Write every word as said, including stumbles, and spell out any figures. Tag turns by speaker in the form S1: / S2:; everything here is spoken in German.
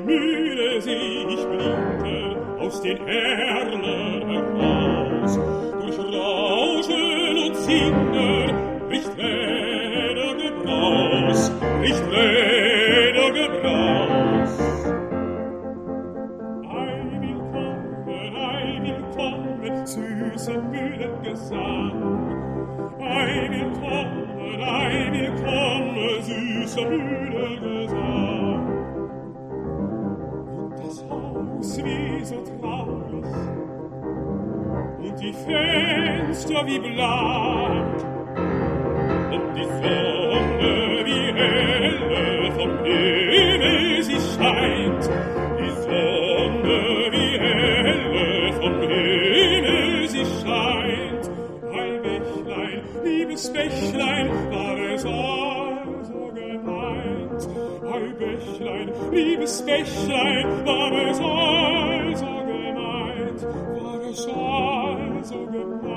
S1: müde seh ich blinken aus den Erlen heraus. Durch Rauschen und Singen bricht Rädergebraus, bricht Rädergebraus. Ei, willkommen, ei, willkommen, süße Mühlengesang. Ei, willkommen, ei, willkommen, süßer Mühlengesang. Und das Haus wie so traurig und die Fenster wie blank und die Sonne wie helle vom Himmel sie scheint, die Sonne wie helle vom Himmel sie scheint. Ei, Bächlein, liebes Bächlein, war es also gemeint. Ei, Bächlein, liebes Bächlein, war es also gemeint, war es also gemeint.